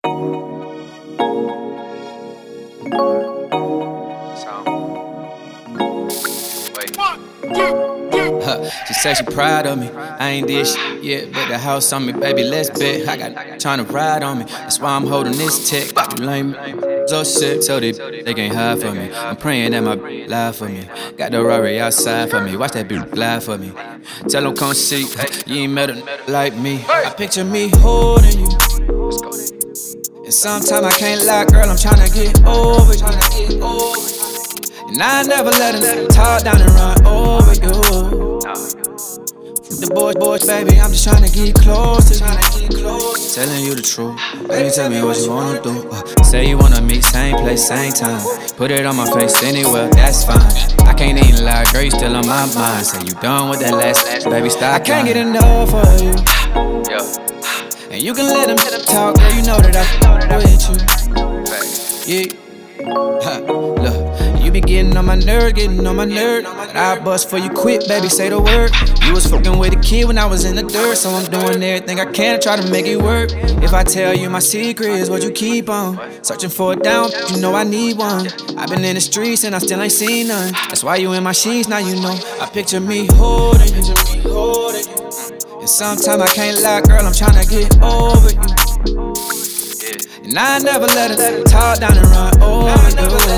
She say she proud of me. I ain't did shit yet, but the house on me, baby, let's bet. I got tryna ride on me. That's why I'm holding this tech. Got you lame, so sick, so they can't hide for me. I'm praying that my lie for me. Got the Rari outside for me. Watch that bitch lie for me. Tell them come see, you ain't met a like me. I picture me holding you. And sometimes I can't lie, girl, I'm tryna get over you. And I never let them talk down and run over you. The boys, baby, I'm just tryna get close to you. Telling you the truth, baby, tell me what you wanna do. Say you wanna meet, same place, same time. Put it on my face anywhere, that's fine. I can't even lie, girl, you still on my mind. Say you done with that last, baby, stop. I can't get enough of you. And you can let them talk, girl, you know that I with you. Yeah. Look, you be getting on my nerves, But I bust for you quick, baby, say the word. You was fucking with a kid when I was in the dirt, so I'm doing everything I can to try to make it work. If I tell you my secret is what you keep on searching for a down, you know I need one. I've been in the streets and I still ain't seen none. That's why you in my sheets, now you know. I picture me holding you. And sometimes I can't lie, girl, I'm tryna get over you. And I never let her talk down and run over you.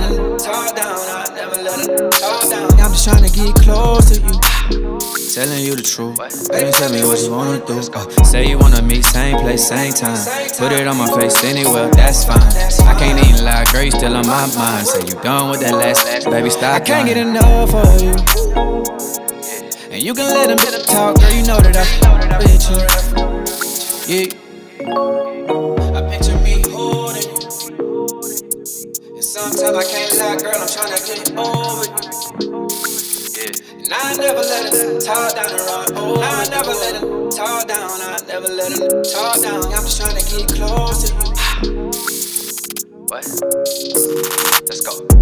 I'm just tryna get close to you. Telling you the truth, baby, tell me what you wanna do. Say you wanna meet, same place, same time. Put it on my face anywhere, that's fine. I can't even lie, girl, you still on my mind. Say you done with that last, baby, stop. I can't get enough of you. And you can let them talk, girl, you know that I with you. Yeah. I picture me holding you. And sometimes I can't lie, girl, I'm tryna get over you. And I never let them talk down and run over. I never let them talk down, I'm just tryna get close to you. What? Let's go.